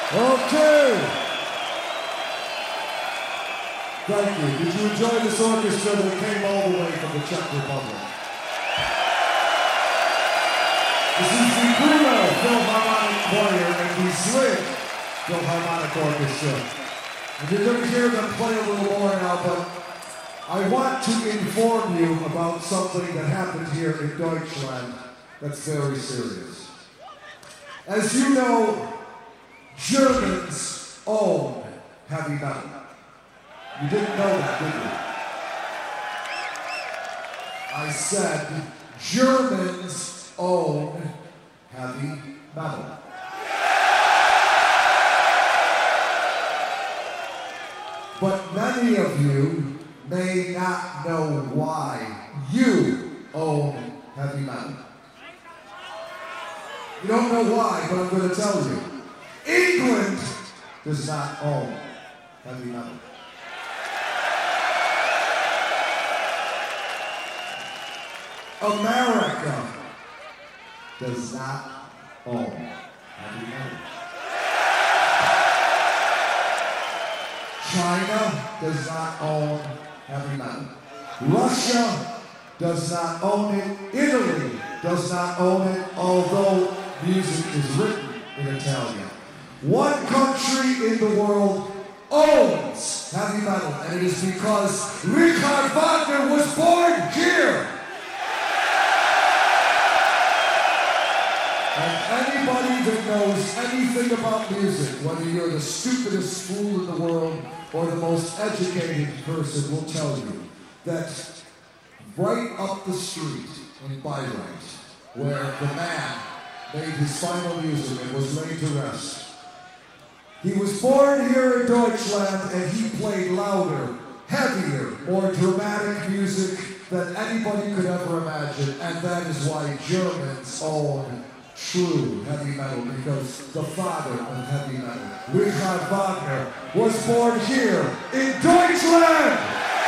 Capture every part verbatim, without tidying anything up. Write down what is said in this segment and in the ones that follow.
Okay. Thank you. Did you enjoy this orchestra that came all the way from the Czech Republic? This is the Bruno Philharmonic Choir and the Zlig Philharmonic Orchestra. And you're going to hear them play a little more now, but I want to inform you about something that happened here in Deutschland that's very serious. As you know, Germans own heavy metal. You didn't know that, did you? I said Germans own heavy metal. But many of you may not know why you own heavy metal. You don't know why, but I'm going to tell you. England does not own heavy metal. America does not own heavy metal. China does not own heavy metal. Russia does not own it. Italy does not own it, although music is written in Italian. One country in the world owns heavy metal, and it is because Richard Wagner was born here. And anybody that knows anything about music, whether you're the stupidest fool in the world or the most educated person, will tell you that right up the street in Bayreuth, where the man made his final music and was laid to rest, he was born here in Deutschland and he played louder, heavier, more dramatic music than anybody could ever imagine, and that is why Germans own true heavy metal, because the father of heavy metal, Richard Wagner, was born here in Deutschland!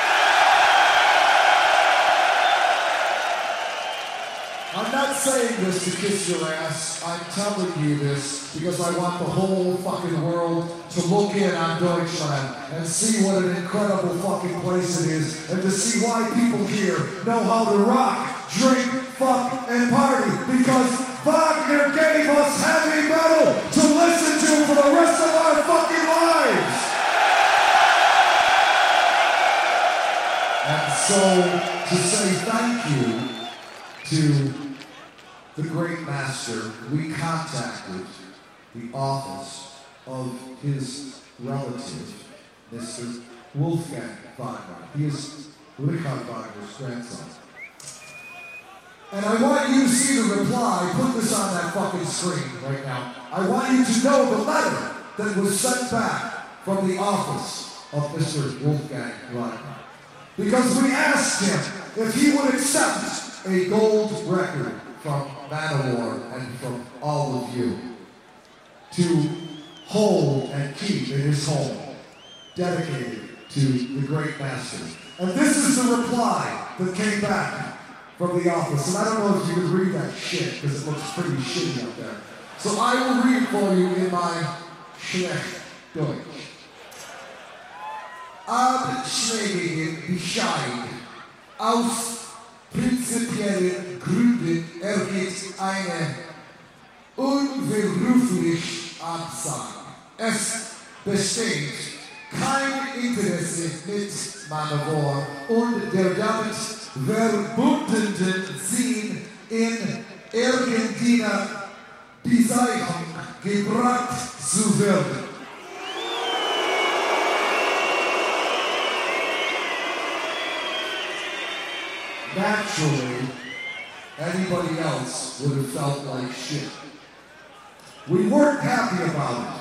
I'm not saying this to kiss your ass. I'm telling you this because I want the whole fucking world to look in on Deutschland and see what an incredible fucking place it is, and to see why people here know how to rock, drink, fuck, and party, because Wagner gave us heavy metal to listen to for the rest of our fucking lives. And so, to say thank you to the great master, we contacted the office of his relative, Mister Wolfgang Wagner. He is Richard Wagner's grandson. And I want you to see the reply. Put this on that fucking screen right now. I want you to know the letter that was sent back from the office of Mister Wolfgang Wagner. Because we asked him if he would accept a gold record from Manowar and from all of you to hold and keep in his home, dedicated to the great master. And this is the reply that came back from the office. And I don't know if you can read that shit, because it looks pretty shitty up there. So I will read for you in my schlecht Deutsch. Abschlägigen Bescheid. Aus prinzipiellen Gründen ergeht eine unwiderrufliche Absage. Es besteht kein Interesse mit Manowar und der damit verbundenen Sinn in irgendeiner Beziehung gebracht zu werden. Naturally, anybody else would have felt like shit. We weren't happy about it.